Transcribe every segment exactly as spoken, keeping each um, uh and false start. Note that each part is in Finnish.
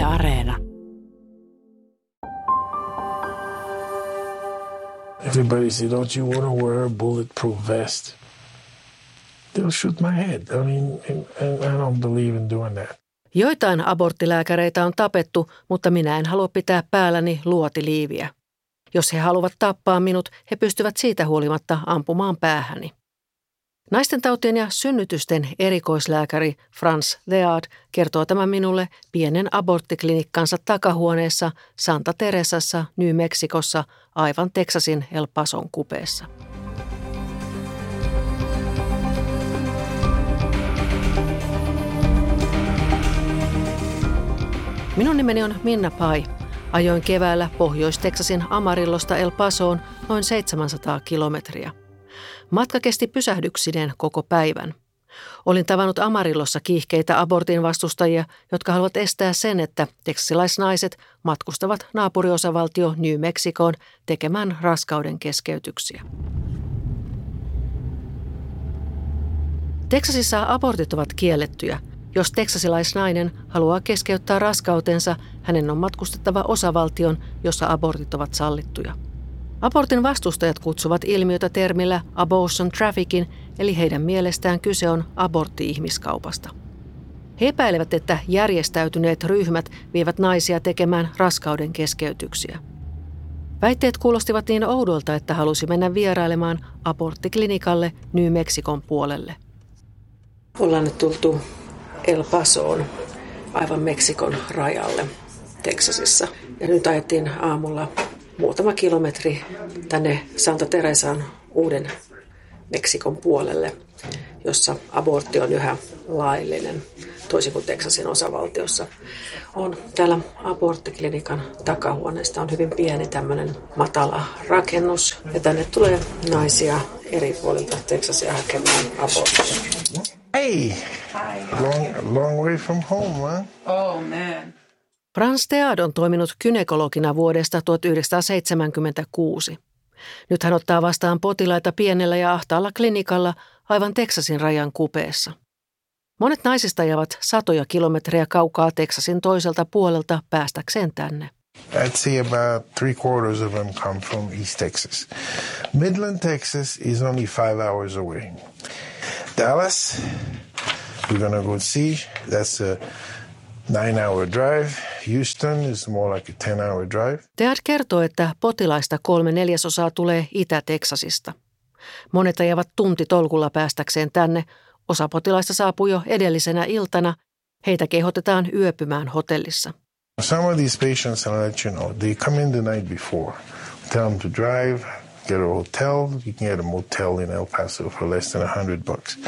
Areena. Everybody said, don't you want to wear a bulletproof vest? They'll shoot my head. I mean, I don't believe in doing that. Joitain aborttilääkäreitä on tapettu, mutta minä en halua pitää päälläni luotiliiviä. Jos he haluavat tappaa minut, he pystyvät siitä huolimatta ampumaan päähäni. Naistentautien ja synnytysten erikoislääkäri Frans Leard kertoo tämän minulle pienen aborttiklinikkansa takahuoneessa Santa Teresassa, New Mexicossa, aivan Texasin El Pason kupeessa. Minun nimeni on Minna Pai. Ajoin keväällä Pohjois-Texasin Amarillosta El Pasoon noin seitsemänsataa kilometriä. Matka kesti pysähdyksineen koko päivän. Olin tavannut Amarillossa kiihkeitä abortin vastustajia, jotka haluavat estää sen, että teksasilaisnaiset matkustavat naapuriosavaltio New Mexicoon tekemään raskauden keskeytyksiä. Teksasissa abortit ovat kiellettyjä. Jos teksasilaisnainen haluaa keskeyttää raskautensa, hänen on matkustettava osavaltion, jossa abortit ovat sallittuja. Abortin vastustajat kutsuvat ilmiötä termillä abortion trafficking, eli heidän mielestään kyse on abortti-ihmiskaupasta. He epäilevät, että järjestäytyneet ryhmät vievät naisia tekemään raskauden keskeytyksiä. Väitteet kuulostivat niin oudolta, että halusi mennä vierailemaan aborttiklinikalle New Mexicon puolelle. Ollaan nyt tultu El Pasoon, aivan Meksikon rajalle Teksasissa. Ja nyt ajettiin aamulla muutama kilometri tänne Santa Teresaan uuden Meksikon puolelle, jossa abortti on yhä laillinen, toisin kuin Teksasin osavaltiossa. On täällä aborttiklinikan takahuoneesta on hyvin pieni tämmöinen matala rakennus. Ja tänne tulee naisia eri puolilta Teksasia hakemaan aborttia. Hey! Long, long way from home, man. Oh, man. Frans Leard on toiminut gynekologina vuodesta tuhatyhdeksänsataaseitsemänkymmentäkuusi. Nyt hän ottaa vastaan potilaita pienellä ja ahtaalla klinikalla aivan Teksasin rajan kupeessa. Monet naisista ajavat satoja kilometrejä kaukaa Teksasin toiselta puolelta päästäkseen tänne. I'd say about three quarters of them come from East Texas. Midland, Texas is only five hours away. Dallas, we're gonna go see. That's a nine-hour drive. Houston is more like a ten-hour drive. Leard kertoo, että potilaista kolme neljäsosaa tulee Itä-Teksasista. Monet ajavat tuntitolkulla päästäkseen tänne. Osa potilaista saapuu jo edellisenä iltana. Heitä kehotetaan yöpymään hotellissa. Some of these patients, I'll let you know, they come in the night before. Tell them to drive, get a hotel. You can get a motel in El Paso for less than a hundred bucks.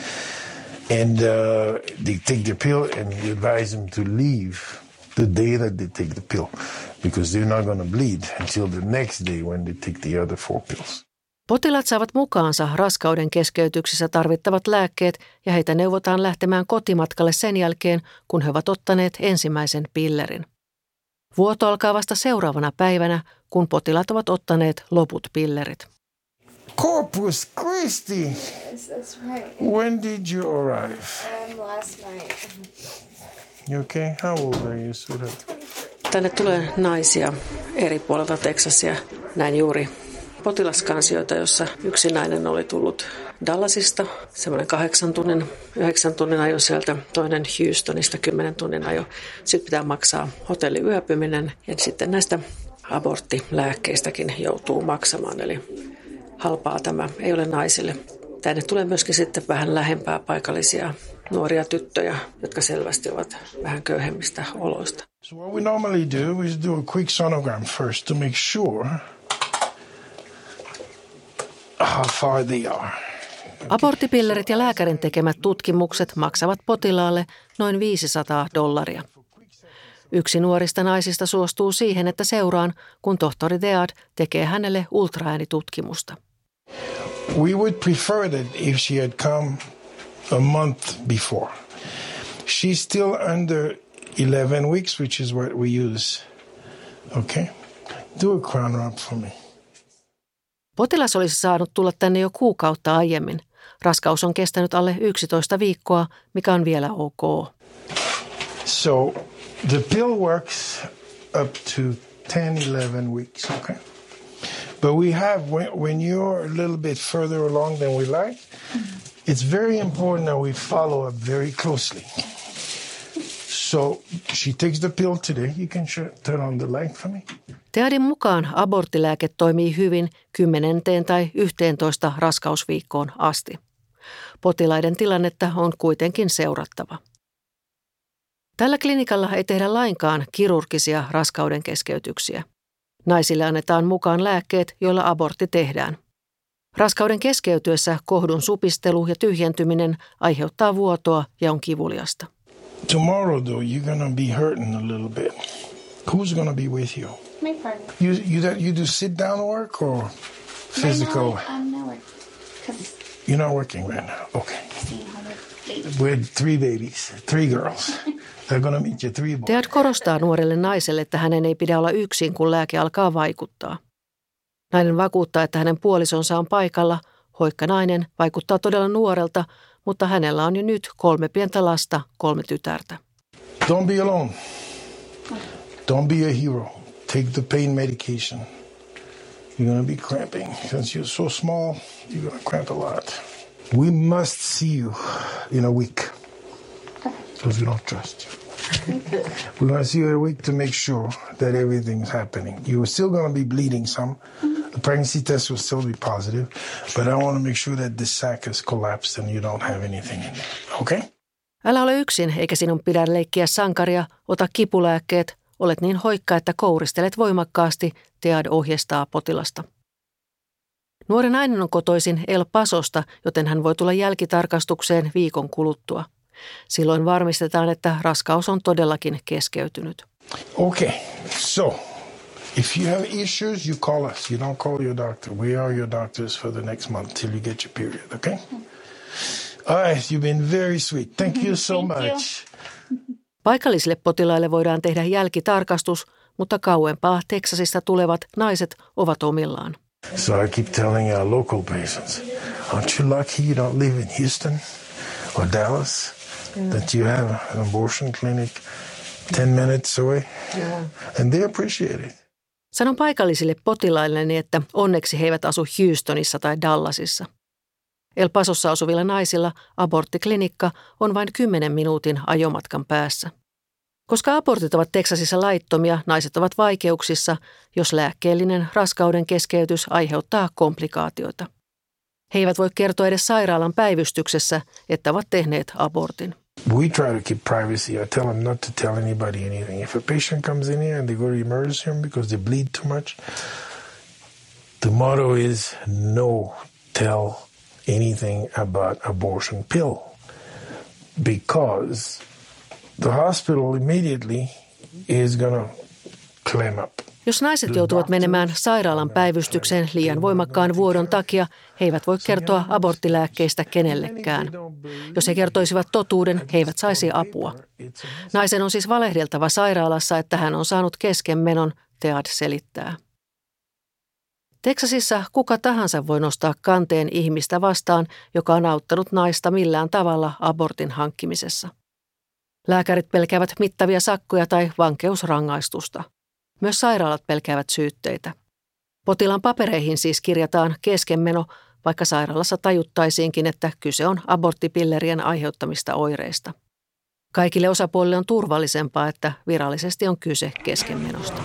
And uh, they take the pill and you advise them to leave the day that they take the pill because they're not going to bleed until the next day when they take the other four pills. Potilaat saavat mukaansa raskauden keskeytyksissä tarvittavat lääkkeet ja heitä neuvotaan lähtemään kotimatkalle sen jälkeen, kun he ovat ottaneet ensimmäisen pillerin. Vuoto alkaa vasta seuraavana päivänä, kun potilaat ovat ottaneet loput pillerit. Corpus Christi! Yes, that's right. When did you arrive? Um, last night. You okay? How old are you, sweetheart? Tänne tulee naisia eri puolilta Teksasia. Näin juuri potilaskansioita, jossa yksi nainen oli tullut Dallasista, semmoinen kahdeksan tunnin, yhdeksän tunnin ajo sieltä, toinen Houstonista kymmenen tunnin ajo. Sitten pitää maksaa hotelliyöpyminen ja sitten näistä aborttilääkkeistäkin joutuu maksamaan, eli halpaa tämä ei ole naisille. Tänne tulee myöskin sitten vähän lähempää paikallisia nuoria tyttöjä, jotka selvästi ovat vähän köyhemmistä oloista. So what we normally do is do a quick sonogram first to make sure how far they are. Aborttipillerit ja lääkärin tekemät tutkimukset maksavat potilaalle noin viisisataa dollaria. Yksi nuorista naisista suostuu siihen, että seuraan, kun tohtori Leard tekee hänelle ultraäänitutkimusta. We would prefer that if she had come a month before. She's still under eleven weeks, which is what we use. Okay? Do a crown rub for me. Potilas olisi saanut tulla tänne jo kuukautta aiemmin. Raskaus on kestänyt alle yksitoista viikkoa, mikä on vielä ok. So The pill works up to ten, eleven weeks, okay? But we have, when, when you're a little bit further along than we like, it's very important that we follow up very closely. So she takes the pill today. You can turn on the light for me. Theadin mukaan aborttilääke toimii hyvin kymmenenteen tai yhteentoista raskausviikkoon asti. Potilaiden tilannetta on kuitenkin seurattava. Tällä klinikalla ei tehdä lainkaan kirurgisia raskauden keskeytyksiä. Naisille annetaan mukaan lääkkeet, joilla abortti tehdään. Raskauden keskeytyessä kohdun supistelu ja tyhjentyminen aiheuttaa vuotoa ja on kivuliasta. Tomorrow, though, you're gonna be hurting a little bit. Who's gonna be with you? My partner. You you do, you do sit down work or physical? Right now, I'm not working. Cause You're not working right now. Okay. seeing how the baby. With three babies, three girls. They're gonna meet you three boys. Thead korostaa nuorelle naiselle, että hänen ei pidä olla yksin, kun lääke alkaa vaikuttaa. Nainen vakuuttaa, että hänen puolisonsa on paikalla. Hoikka nainen vaikuttaa todella nuorelta, mutta hänellä on jo nyt kolme pientä lasta, kolme tytärtä. Don't be alone. Don't be a hero. Take the pain medication. You're gonna be cramping. Since you're so small, you're gonna cramp a lot. We must see you in a week. Because we don't trust you. We're gonna see you in a week to make sure that everything's happening. You're still gonna be bleeding some. The pregnancy test will still be positive, but I want to make sure that the sac has collapsed and you don't have anything in there. Okay? Älä ole yksin, eikä sinun pidä leikkiä sankaria, ota kipulääkkeet, olet niin hoikka, että kouristelet voimakkaasti, Thead ohjeistaa potilasta. Nuori nainen on kotoisin El Pasosta, joten hän voi tulla jälkitarkastukseen viikon kuluttua. Silloin varmistetaan, että raskaus on todellakin keskeytynyt. Okay, so if you have issues, you call us. You don't call your doctor. We are your doctors for the next month till you get your period, okay? All right, you've been very sweet. Thank you so Thank you. much. Paikallisille potilaille voidaan tehdä jälkitarkastus, mutta kauempaa Teksasista tulevat naiset ovat omillaan. So I keep telling our local patients, aren't you lucky you don't live in Houston or Dallas, yeah. that you have an abortion clinic ten minutes away? Yeah. And they appreciate it. Sanon paikallisille potilailleni, että onneksi he eivät asu Houstonissa tai Dallasissa. El Pasossa asuvilla naisilla aborttiklinikka on vain kymmenen minuutin ajomatkan päässä. Koska abortit ovat Teksasissa laittomia, naiset ovat vaikeuksissa, jos lääkkeellinen raskauden keskeytys aiheuttaa komplikaatioita. He eivät voi kertoa edes sairaalan päivystyksessä, että ovat tehneet abortin. We try to keep privacy. I tell them not to tell anybody anything. If a patient comes in here and they go to the emergency room because they bleed too much, the motto is no tell anything about abortion pill. Because the hospital immediately is going to claim up. Jos naiset joutuvat menemään sairaalan päivystykseen liian voimakkaan vuodon takia, he eivät voi kertoa aborttilääkkeistä kenellekään. Jos he kertoisivat totuuden, he eivät saisi apua. Naisen on siis valehdeltava sairaalassa, että hän on saanut keskenmenon, Thead selittää. Teksasissa kuka tahansa voi nostaa kanteen ihmistä vastaan, joka on auttanut naista millään tavalla abortin hankkimisessa. Lääkärit pelkäävät mittavia sakkoja tai vankeusrangaistusta. Myös sairaalat pelkäävät syytteitä. Potilaan papereihin siis kirjataan keskenmeno, vaikka sairaalassa tajuttaisiinkin, että kyse on aborttipillerien aiheuttamista oireista. Kaikille osapuolille on turvallisempaa, että virallisesti on kyse keskenmenosta.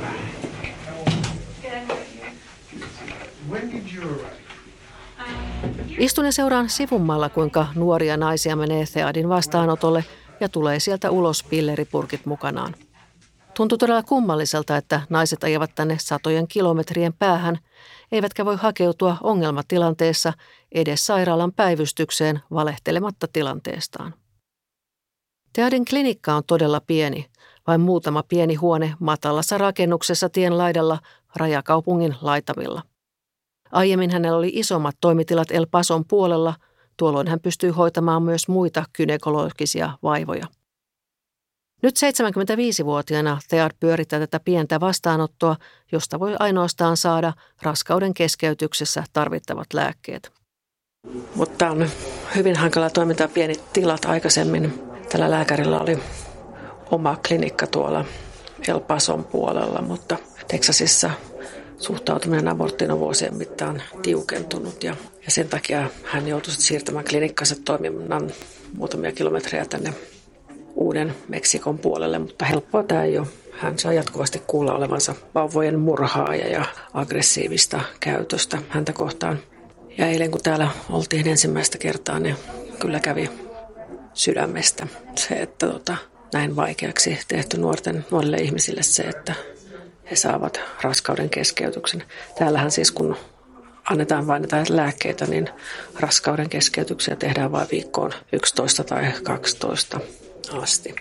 Istun ja seuraan sivummalla, kuinka nuoria naisia menee Theadin vastaanotolle ja tulee sieltä ulos pilleripurkit mukanaan. Tuntuu todella kummalliselta, että naiset ajavat tänne satojen kilometrien päähän, eivätkä voi hakeutua ongelmatilanteessa edes sairaalan päivystykseen valehtelematta tilanteestaan. Theadin klinikka on todella pieni, vain muutama pieni huone matalassa rakennuksessa tien laidalla rajakaupungin laitamilla. Aiemmin hänellä oli isommat toimitilat El Pason puolella, tuolloin hän pystyy hoitamaan myös muita gynekologisia vaivoja. Nyt seitsemänkymmentäviisivuotiaana Thead pyörittää tätä pientä vastaanottoa, josta voi ainoastaan saada raskauden keskeytyksessä tarvittavat lääkkeet. Mutta tämä on hyvin hankala toimintaa, pienit tilat aikaisemmin. Tällä lääkärillä oli oma klinikka tuolla El Pason puolella, mutta Teksasissa suhtautuminen aborttiin on vuosien mittaan tiukentunut ja, ja sen takia hän joutui siirtämään klinikkansa toiminnan muutamia kilometrejä tänne Uuden Meksikon puolelle, mutta helppoa tämä ei ole. Hän saa jatkuvasti kuulla olevansa vauvojen murhaaja ja aggressiivista käytöstä häntä kohtaan. Ja eilen kun täällä oltiin ensimmäistä kertaa, niin kyllä kävi sydämestä se, että tota, näin vaikeaksi tehty nuorten, nuorille ihmisille se, että he saavat raskauden keskeytyksen. Täällähän siis kun annetaan vain näitä lääkkeitä, niin raskauden keskeytyksiä tehdään vain viikkoon yksitoista tai kaksitoista asti.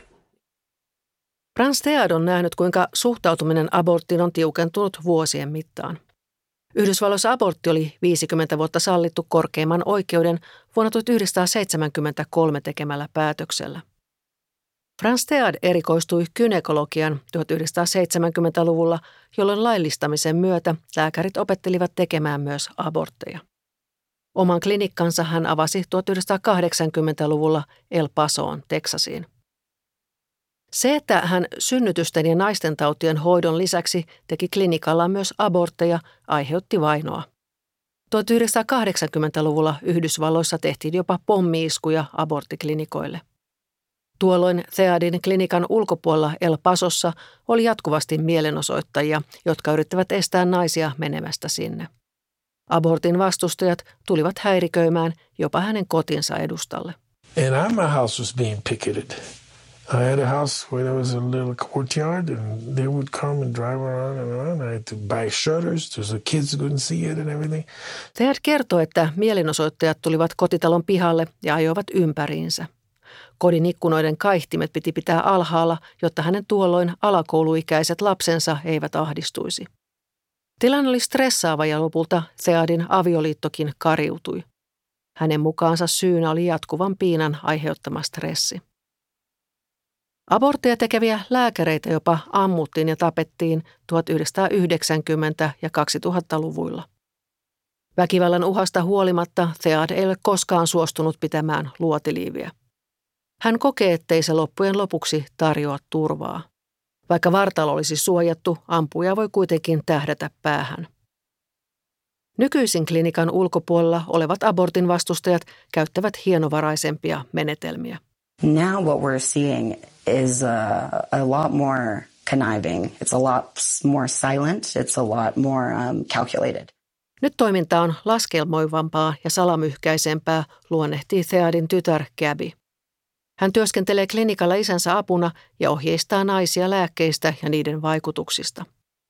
Branstad on nähnyt, kuinka suhtautuminen aborttiin on tiukentunut vuosien mittaan. Yhdysvalloissa abortti oli viisikymmentä vuotta sallittu korkeimman oikeuden vuonna tuhatyhdeksänsataaseitsemänkymmentäkolme tekemällä päätöksellä. Branstad erikoistui gynekologian tuhatyhdeksänsataaseitsemänkymmentäluvulla, jolloin laillistamisen myötä lääkärit opettelivat tekemään myös abortteja. Oman klinikkansa hän avasi tuhatyhdeksänsataakahdeksankymmentäluvulla El Pasoon, Teksasiin. Se, että hän synnytysten ja naistentautien hoidon lisäksi teki klinikallaan myös abortteja, aiheutti vainoa. tuhatyhdeksänsataakahdeksankymmentäluvulla Yhdysvalloissa tehtiin jopa pommi-iskuja aborttiklinikoille. Tuolloin Theadin klinikan ulkopuolella El Pasossa oli jatkuvasti mielenosoittajia, jotka yrittävät estää naisia menemästä sinne. Abortin vastustajat tulivat häiriköimään jopa hänen kotinsa edustalle. And my house was being picketed. I had a house where there was a little courtyard and they would come and drive around and around. I had to buy shutters so the kids couldn't see it and everything. Thead kertoi, että mielenosoittajat tulivat kotitalon pihalle ja ajoivat ympäriinsä. Kodin ikkunoiden kaihtimet piti pitää alhaalla, jotta hänen tuolloin alakouluikäiset lapsensa eivät ahdistuisi. Tilanne oli stressaava ja lopulta Theadin avioliittokin kariutui. Hänen mukaansa syynä oli jatkuvan piinan aiheuttama stressi. Abortteja tekeviä lääkäreitä jopa ammuttiin ja tapettiin tuhatyhdeksänsataayhdeksänkymmentä- ja kaksituhattaluvuilla. Väkivallan uhasta huolimatta Thead ei ole koskaan suostunut pitämään luotiliiviä. Hän kokee, ettei se loppujen lopuksi tarjoa turvaa. Vaikka vartalo olisi suojattu, ampuja voi kuitenkin tähdätä päähän. Nykyisin klinikan ulkopuolella olevat abortin vastustajat käyttävät hienovaraisempia menetelmiä. Now what we're seeing is a, a lot more conniving. It's a lot more silent. It's a lot more um, calculated. Nyt toiminta on laskelmoivampaa ja salamyhkäisempää, luonnehtii Theadin tytär Gabby. Hän työskentelee klinikalla isänsä apuna ja ohjeistaa naisia lääkkeistä ja niiden vaikutuksista.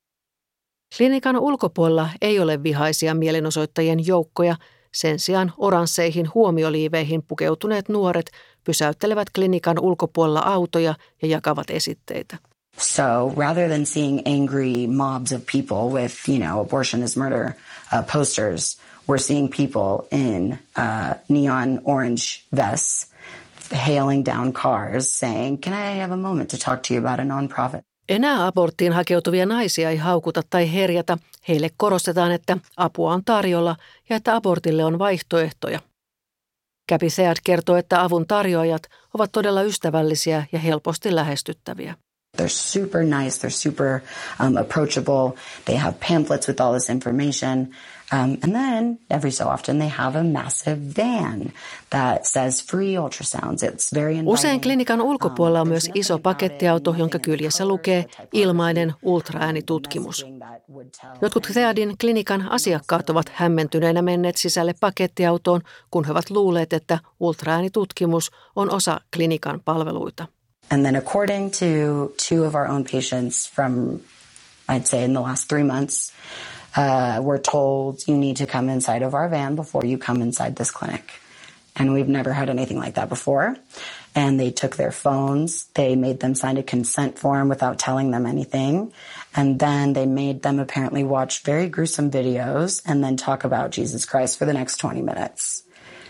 Klinikan ulkopuolella ei ole vihaisia mielenosoittajien joukkoja, sen sijaan oransseihin huomioliiveihin pukeutuneet nuoret pysäyttelevät klinikan ulkopuolella autoja ja jakavat esitteitä. So rather than seeing angry mobs of people with, you know, abortion is murder uh, posters, we're seeing people in uh, neon orange vests hailing down cars saying, can I have a moment to talk to you about a non-profit? Enää aborttiin hakeutuvia naisia ei haukuta tai herjata. Heille korostetaan, että apua on tarjolla ja että abortille on vaihtoehtoja. Gabby Thead kertoo, että avun tarjoajat ovat todella ystävällisiä ja helposti lähestyttäviä. They're super nice, they're super um, approachable, they have pamphlets with all this information, um, and then every so often they have a massive van that says free ultrasounds. It's very inviting. Usein klinikan ulkopuolella on myös iso pakettiauto, jonka kyljessä lukee ilmainen ultraäänitutkimus. Jotkut Theadin klinikan asiakkaat ovat hämmentyneinä menneet sisälle pakettiautoon, kun he ovat luulleet, että ultraäänitutkimus on osa klinikan palveluita. And then according to two of our own patients from, I'd say in the last three months, uh, we're told you need to come inside of our van before you come inside this clinic. And we've never had anything like that before. And they took their phones, they made them sign a consent form without telling them anything. And then they made them apparently watch very gruesome videos and then talk about Jesus Christ for the next twenty minutes.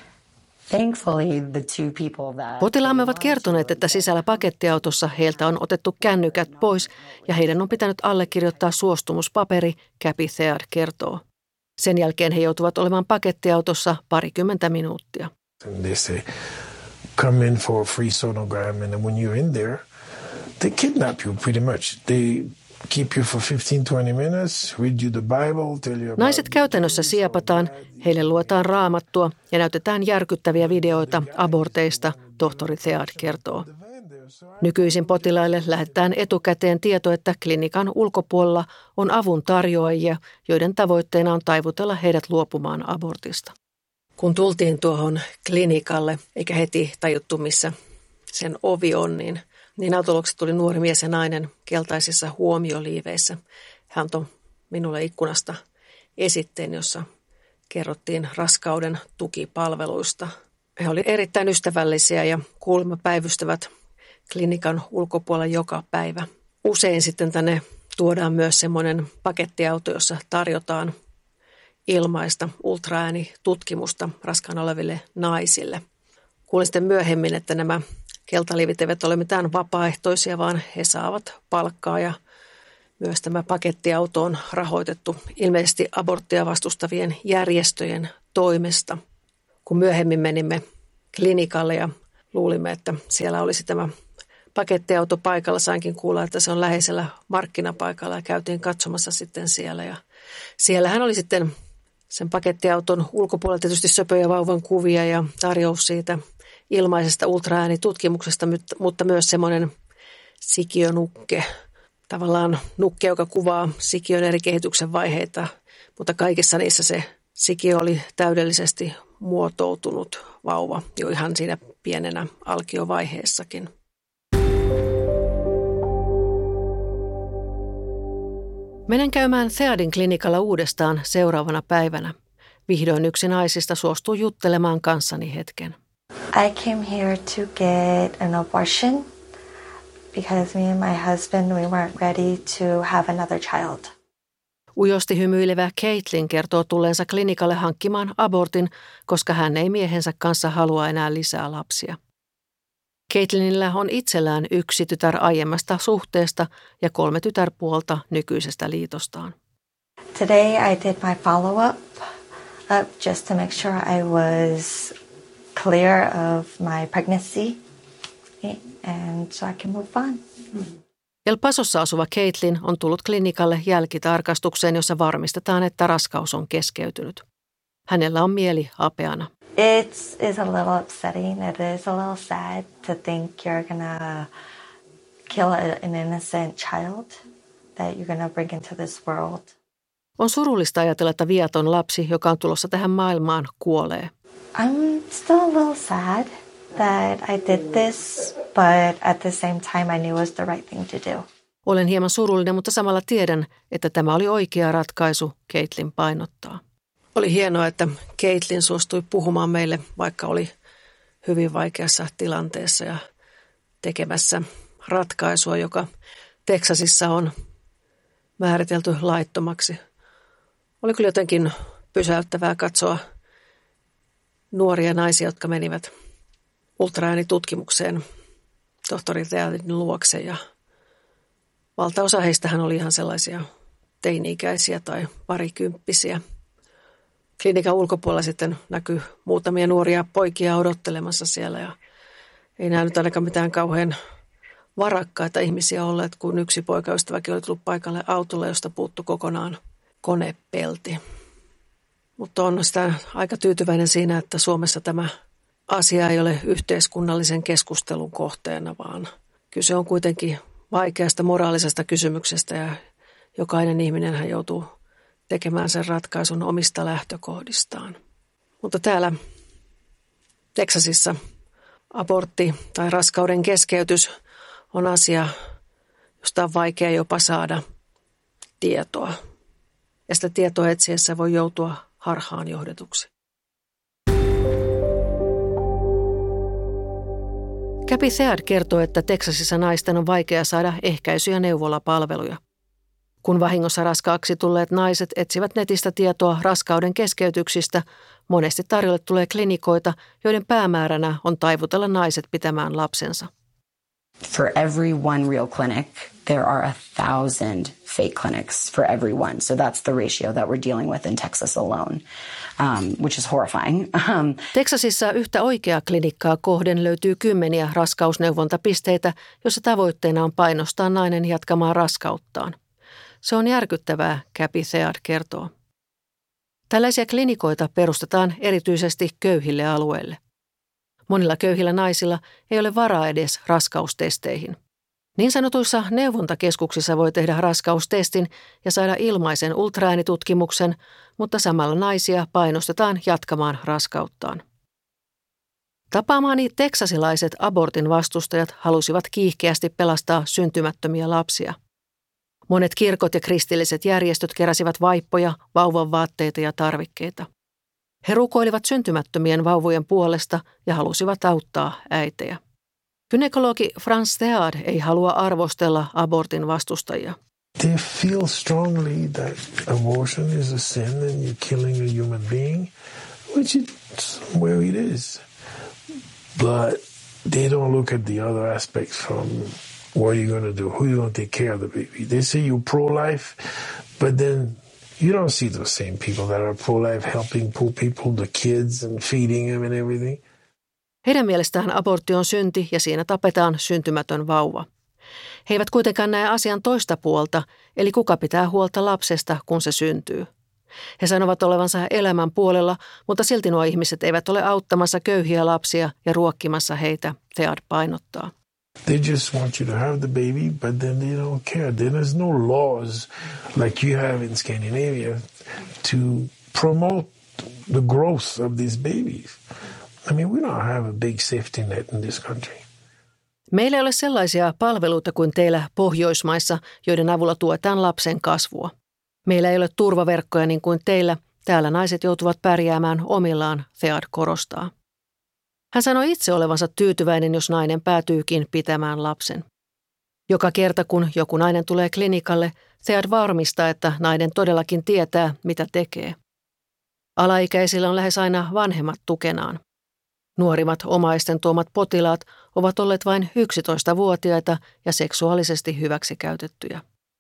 Potilaamme ovat kertoneet, että sisällä pakettiautossa heiltä on otettu kännykät pois ja heidän on pitänyt allekirjoittaa suostumuspaperi, Gabby Thead kertoo. Sen jälkeen he joutuvat olemaan pakettiautossa parikymmentä minuuttia. They say, come in for a free sonogram and then when you're in there, they kidnap you pretty much. They keep you for fifteen to twenty minutes, read you the Bible, tell you about... Naiset käytännössä siepataan, heille luetaan raamattua ja näytetään järkyttäviä videoita aborteista, tohtori Theard kertoo. Nykyisin potilaille lähetetään etukäteen tieto, että klinikan ulkopuolella on avun tarjoajia, joiden tavoitteena on taivutella heidät luopumaan abortista. Kun tultiin tuohon klinikalle, eikä heti tajuttu missä sen ovi on, niin, niin autoluokse tuli nuori mies ja nainen keltaisissa huomioliiveissä. Hän antoi minulle ikkunasta esitteen, jossa kerrottiin raskauden tukipalveluista. He olivat erittäin ystävällisiä ja kuulemma päivystävät klinikan ulkopuolella joka päivä. Usein sitten tänne tuodaan myös semmoinen pakettiauto, jossa tarjotaan ilmaista ultraäänitutkimusta raskaana oleville naisille. Kuulin sitten myöhemmin, että nämä keltaliivit eivät ole mitään vapaaehtoisia, vaan he saavat palkkaa ja myös tämä pakettiauto on rahoitettu ilmeisesti aborttia vastustavien järjestöjen toimesta. Kun myöhemmin menimme klinikalle ja luulimme, että siellä olisi tämä pakettiauto paikalla, sainkin kuulla, että se on läheisellä markkinapaikalla ja käytiin katsomassa sitten siellä. Ja siellähän oli sitten sen pakettiauton ulkopuolella tietysti söpö ja vauvan kuvia ja tarjous siitä ilmaisesta ultraäänitutkimuksesta, mutta myös semmoinen sikiönukke, tavallaan nukke, joka kuvaa sikiön eri kehityksen vaiheita, mutta kaikissa niissä se sikiö oli täydellisesti muotoutunut vauva jo ihan siinä pienenä alkiovaiheessakin. Menen käymään Theardin klinikalla uudestaan seuraavana päivänä. Vihdoin yksi naisista suostuu juttelemaan kanssani hetken. I came here to get an abortion because me and my husband, we weren't ready to have another child. Ujosti hymyilevä Caitlin kertoo tulleensa klinikalle hankkimaan abortin, koska hän ei miehensä kanssa halua enää lisää lapsia. Caitlinillä on itsellään yksi tytär aiemmasta suhteesta ja kolme tytärpuolta nykyisestä liitostaan. Today I did my follow-up uh, just to make sure I was clear of my pregnancy and so I can move on. El Pasossa asuva Caitlin on tullut klinikalle jälkitarkastukseen, jossa varmistetaan, että raskaus on keskeytynyt. Hänellä on mieli hapeana. It's, it's a little upsetting. It is a little sad to think you're gonna kill an innocent child that you're gonna bring into this world. On surullista ajatella, että viaton lapsi, joka on tulossa tähän maailmaan, kuolee. I'm still a little sad that I did this, but at the same time I knew it was the right thing to do. Olen hieman surullinen, mutta samalla tiedän, että tämä oli oikea ratkaisu, Caitlin painottaa. Oli hienoa, että Caitlin suostui puhumaan meille, vaikka oli hyvin vaikeassa tilanteessa ja tekemässä ratkaisua, joka Teksasissa on määritelty laittomaksi. Oli kyllä jotenkin pysäyttävää katsoa nuoria naisia, jotka menivät ultraäänitutkimukseen tohtori Theardin luokse. Ja valtaosa heistähän oli ihan sellaisia teini-ikäisiä tai parikymppisiä. Klinikan ulkopuolella sitten näkyy muutamia nuoria poikia odottelemassa siellä ja ei näy ainakaan mitään kauhean varakkaita ihmisiä olleet, kun yksi poikaystäväkin oli tullut paikalle autolle, josta puuttui kokonaan konepelti. Mutta on sitä aika tyytyväinen siinä, että Suomessa tämä asia ei ole yhteiskunnallisen keskustelun kohteena, vaan kyse on kuitenkin vaikeasta moraalisesta kysymyksestä ja jokainen ihminenhän joutuu tekemään sen ratkaisun omista lähtökohdistaan. Mutta täällä Teksasissa abortti tai raskauden keskeytys on asia, josta on vaikea jopa saada tietoa. Ja sitä tietoa etsiessä voi joutua harhaan johdetuksi. Kathy Theard kertoo, että Teksasissa naisten on vaikea saada ehkäisy- ja neuvolapalveluja. Kun vahingossa raskaaksi tulleet naiset etsivät netistä tietoa raskauden keskeytyksistä, monesti tarjolle tulee klinikoita, joiden päämääränä on taivutella naiset pitämään lapsensa. For every one real clinic, there are a thousand fake clinics for everyone. So that's the ratio that we're dealing with in Texas alone, um, which is horrifying. Um, Teksasissa yhtä oikeaa klinikkaa kohden löytyy kymmeniä raskausneuvontapisteitä, jossa tavoitteena on painostaa nainen jatkamaan raskauttaan. Se on järkyttävää, Kathy Theard kertoo. Tällaisia klinikoita perustetaan erityisesti köyhille alueille. Monilla köyhillä naisilla ei ole varaa edes raskaustesteihin. Niin sanotuissa neuvontakeskuksissa voi tehdä raskaustestin ja saada ilmaisen ultraäänitutkimuksen, mutta samalla naisia painostetaan jatkamaan raskauttaan. Tapaamaani teksasilaiset abortin vastustajat halusivat kiihkeästi pelastaa syntymättömiä lapsia. Monet kirkot ja kristilliset järjestöt keräsivät vaippoja, vauvan vaatteita ja tarvikkeita. He rukoilivat syntymättömien vauvojen puolesta ja halusivat auttaa äitejä. Gynekologi Frans Theard ei halua arvostella abortin vastustajia. They feel strongly that abortion is a sin and you're killing a human being, which it's where it is. But they don't look at the other aspects from what are you going to do, who are you going to take care of the baby. They say you're pro-life, but then you don't see those same people that are pro-life helping poor people, the kids and feeding them and everything. Heidän mielestään abortti on synti ja siinä tapetaan syntymätön vauva. He eivät kuitenkaan näe asian toista puolta, eli kuka pitää huolta lapsesta, kun se syntyy. He sanovat olevansa elämän puolella, mutta silti nuo ihmiset eivät ole auttamassa köyhiä lapsia ja ruokkimassa heitä, Theard painottaa. They just want you to have the baby, but then they don't care. There's no laws like you have in Scandinavia to promote the growth of these babies. I mean, we don't have a big safety net in this country. Meillä ei ole sellaisia palveluita kuin teillä Pohjoismaissa, joiden avulla tuetaan lapsen kasvua. Meillä ei ole turvaverkkoja niin kuin teillä. Täällä naiset joutuvat pärjäämään omillaan, Theard korostaa. Hän sanoi itse olevansa tyytyväinen, jos nainen päätyykin pitämään lapsen. Joka kerta, kun joku nainen tulee klinikalle, Theard varmistaa, että nainen todellakin tietää, mitä tekee. Alaikäisillä on lähes aina vanhemmat tukenaan. Nuorimmat omaisten tuomat potilaat ovat olleet vain yksitoistavuotiaita ja seksuaalisesti hyväksikäytettyjä.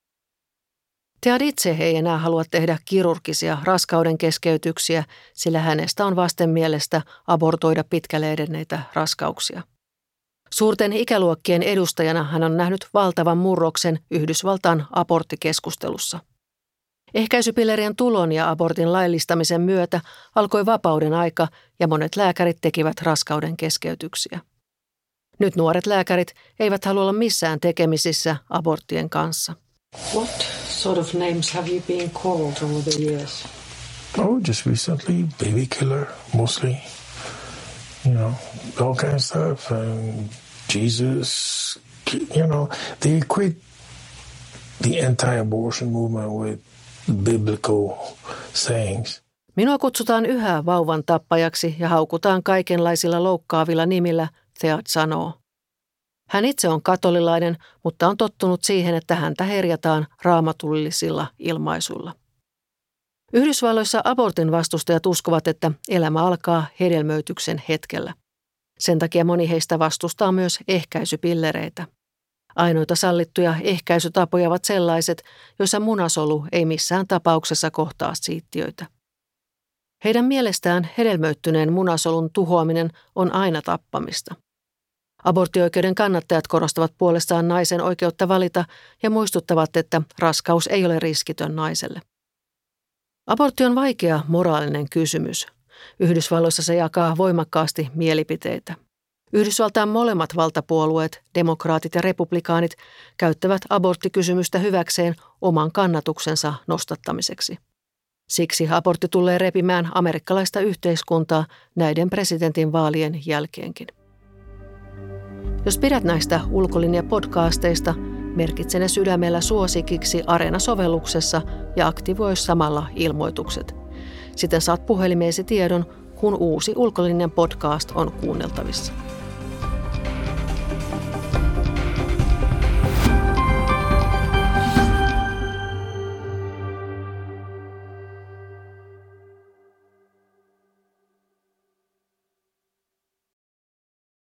Theard itse ei enää halua tehdä kirurgisia raskauden keskeytyksiä, sillä hänestä on vastenmielestä abortoida pitkälle edenneitä raskauksia. Suurten ikäluokkien edustajana hän on nähnyt valtavan murroksen Yhdysvaltain aborttikeskustelussa. Ehkäisypillerien tulon ja abortin laillistamisen myötä alkoi vapauden aika ja monet lääkärit tekivät raskauden keskeytyksiä. Nyt nuoret lääkärit eivät halua olla missään tekemisissä aborttien kanssa. What sort of names have you been called over the years? Oh, just recently, baby killer, mostly. You know, all kind of stuff. And Jesus, you know, they equate the anti-abortion movement with biblical sayings. Minua kutsutaan yhä vauvan tappajaksi ja haukutaan kaikenlaisilla loukkaavilla nimillä, Theard sanoo. Hän itse on katolilainen, mutta on tottunut siihen, että häntä herjataan raamatullisilla ilmaisuilla. Yhdysvalloissa abortin vastustajat uskovat, että elämä alkaa hedelmöityksen hetkellä. Sen takia moni heistä vastustaa myös ehkäisypillereitä. Ainoita sallittuja ehkäisytapoja ovat sellaiset, joissa munasolu ei missään tapauksessa kohtaa siittiöitä. Heidän mielestään hedelmöittyneen munasolun tuhoaminen on aina tappamista. Aborttioikeuden kannattajat korostavat puolestaan naisen oikeutta valita ja muistuttavat, että raskaus ei ole riskitön naiselle. Abortti on vaikea moraalinen kysymys. Yhdysvalloissa se jakaa voimakkaasti mielipiteitä. Yhdysvaltain molemmat valtapuolueet, demokraatit ja republikaanit, käyttävät aborttikysymystä hyväkseen oman kannatuksensa nostattamiseksi. Siksi abortti tulee repimään amerikkalaista yhteiskuntaa näiden presidentin vaalien jälkeenkin. Jos pidät näistä ulkolinja-podcasteista, merkitse ne sydämellä suosikiksi Areena-sovelluksessa ja aktivoi samalla ilmoitukset. Siten saat puhelimeesi tiedon, kun uusi Ulkolinjan podcast on kuunneltavissa.